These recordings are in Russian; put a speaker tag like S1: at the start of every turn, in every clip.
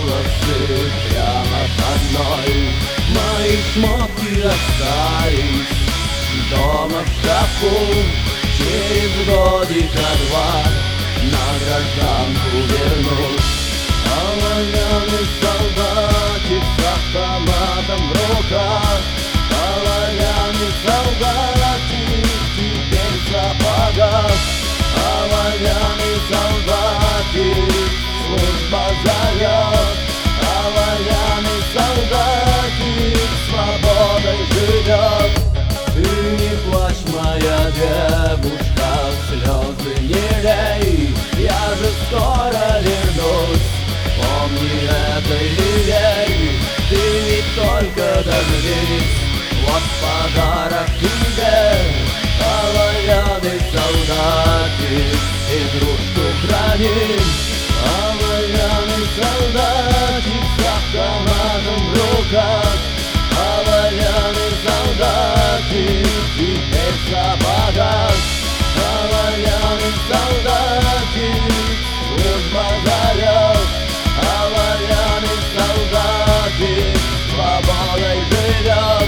S1: волосы прямо под мной. Мои шмотки остались дома в шкафу. Через годика два на гражданку вернусь. Оловянный солдатик с автоматом в руках. Оловянный солдатик теперь в сапогах. Оловянный солдатик служба зовет. Оловянный солдатик свободой живет. Ты не плачь, моя девушка, слезы не лей, я же скоро вернусь. Помни это и верь, ты ведь только дождись. Вот подарок тебе, оловянный солдатик, игрушку храни. Оловянный солдатик с автоматом в руках. Оловянный солдатик теперь в сапогах. Оловянный солдатик служба зовет. Оловянный солдатик свободой живет.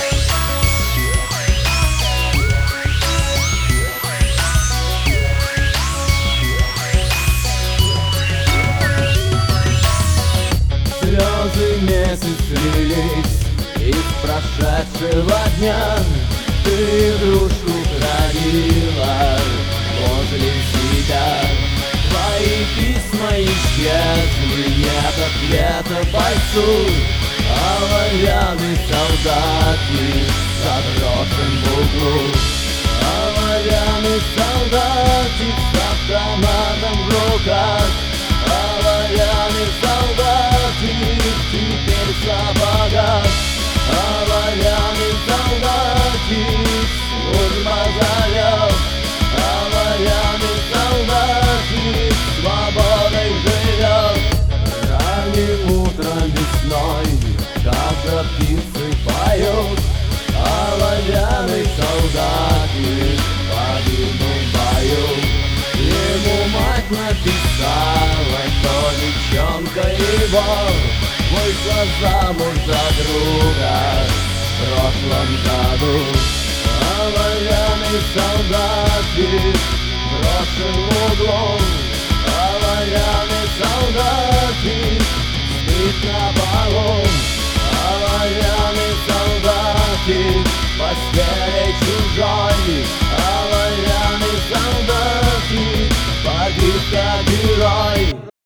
S1: Слезы месяц лились из прошедшего дня. Ты игрушку хранила возле себя. Твои письма исчезли, нет ответа бойцу. Оловянный солдатик заброшен в углу. Оловянный солдатик с автоматом в руках. Оловянный солдатик теперь в сапогах. Оловянный солдатик служба зовет. Оловянный солдатик свободой живет. Ранним утром весной, когда птицы поют, оловянный солдатик погибнул в бою. Ему мать написала, что девчонка его вышла замуж за друга в прошлом году. Оловянный солдатик брошен в углу. Оловянный солдатик спит на полу. Оловянный солдатик в постели чужой. Оловянный солдатик погиб как